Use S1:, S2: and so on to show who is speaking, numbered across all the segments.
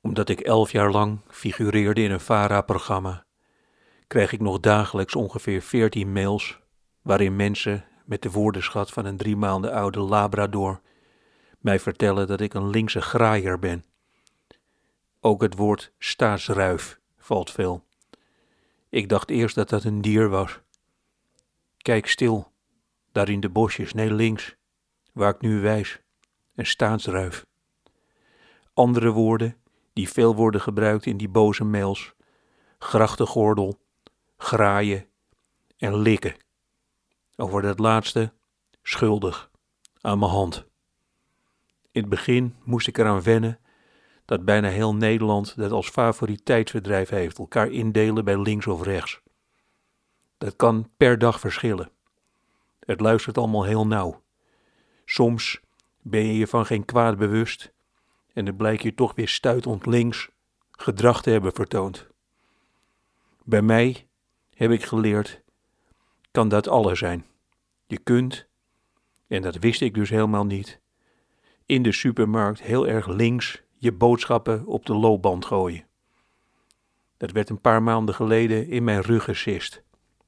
S1: Omdat ik 11 jaar lang figureerde in een VARA-programma, krijg ik nog dagelijks ongeveer 14 mails waarin mensen met de woordenschat van een 3 maanden oude Labrador mij vertellen dat ik een linkse graaier ben. Ook het woord staatsruif valt veel. Ik dacht eerst dat dat een dier was. Kijk stil, daar in de bosjes, nee links, waar ik nu wijs, een staatsruif. Andere woorden die veel worden gebruikt in die boze mails, grachtengordel, graaien en likken. Over dat laatste, schuldig, aan mijn hand. In het begin moest ik eraan wennen dat bijna heel Nederland dat als favoriet tijdsverdrijf heeft, elkaar indelen bij links of rechts. Dat kan per dag verschillen. Het luistert allemaal heel nauw. Soms ben je je van geen kwaad bewust en dan blijkt je toch weer stuitend links gedrag te hebben vertoond. Bij mij, heb ik geleerd, kan dat alles zijn. Je kunt, en dat wist ik dus helemaal niet, in de supermarkt heel erg links je boodschappen op de loopband gooien. Dat werd een paar maanden geleden in mijn rug gesist.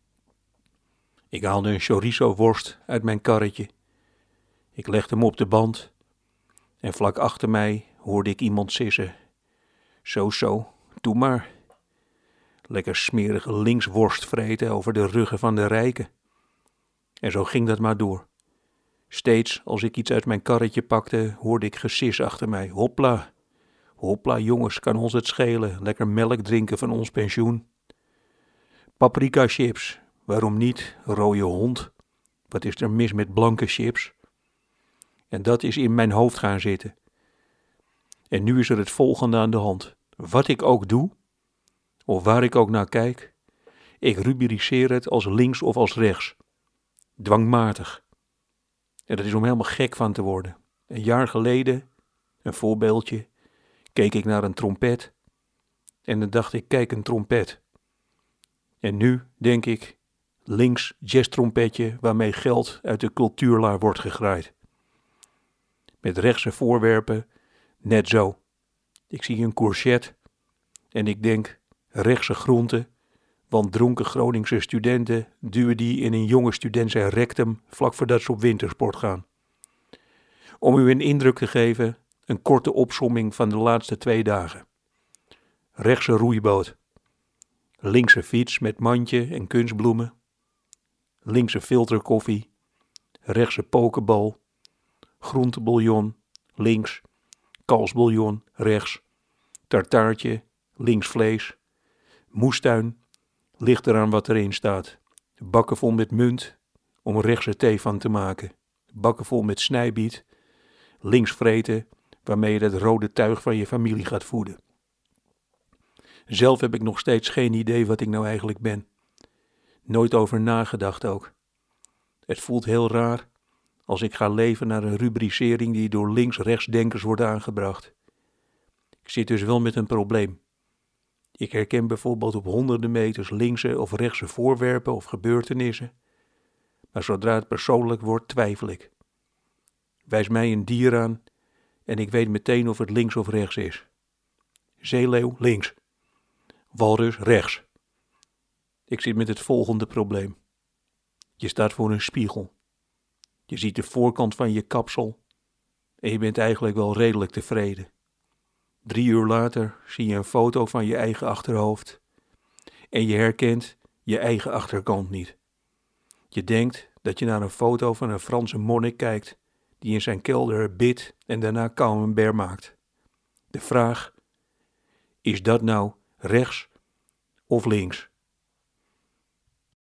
S1: Ik haalde een chorizo worst uit mijn karretje. Ik legde hem op de band en vlak achter mij hoorde ik iemand sissen. Zo, doe maar. Lekker smerige linksworst vreten over de ruggen van de rijken. En zo ging dat maar door. Steeds als ik iets uit mijn karretje pakte, hoorde ik gesis achter mij. Hopla, hopla jongens, kan ons het schelen. Lekker melk drinken van ons pensioen. Paprika chips, waarom niet? Rode hond, wat is er mis met blanke chips? En dat is in mijn hoofd gaan zitten. En nu is er het volgende aan de hand. Wat ik ook doe, of waar ik ook naar kijk, ik rubriceer het als links of als rechts. Dwangmatig. En dat is om helemaal gek van te worden. Een jaar geleden, een voorbeeldje, keek ik naar een trompet en dan dacht ik, kijk een trompet. En nu denk ik, links jazztrompetje waarmee geld uit de cultuurlaar wordt gegraaid. Met rechtse voorwerpen, net zo. Ik zie een courgette en ik denk, rechtse groenten, want dronken Groningse studenten duwen die in een jonge student zijn rectum vlak voordat ze op wintersport gaan. Om u een indruk te geven, een korte opsomming van de laatste 2 dagen. Rechtse roeiboot. Linkse fiets met mandje en kunstbloemen. Linkse filterkoffie. Rechtse pokebal. Groentebouillon, links. Kalfsbouillon, rechts. Tartaartje, links vlees. Moestuin, ligt eraan wat erin staat. Bakken vol met munt, om rechtse thee van te maken. Bakken vol met snijbiet. Links vreten, waarmee je het rode tuig van je familie gaat voeden. Zelf heb ik nog steeds geen idee wat ik nou eigenlijk ben. Nooit over nagedacht ook. Het voelt heel raar als ik ga leven naar een rubricering die door links-rechtsdenkers wordt aangebracht. Ik zit dus wel met een probleem. Ik herken bijvoorbeeld op honderden meters linkse of rechtse voorwerpen of gebeurtenissen, maar zodra het persoonlijk wordt twijfel ik. Wijs mij een dier aan en ik weet meteen of het links of rechts is. Zeeleeuw links. Walrus rechts. Ik zit met het volgende probleem. Je staat voor een spiegel. Je ziet de voorkant van je kapsel en je bent eigenlijk wel redelijk tevreden. 3 uur later zie je een foto van je eigen achterhoofd en je herkent je eigen achterkant niet. Je denkt dat je naar een foto van een Franse monnik kijkt die in zijn kelder bidt en daarna camembert maakt. De vraag, is dat nou rechts of links?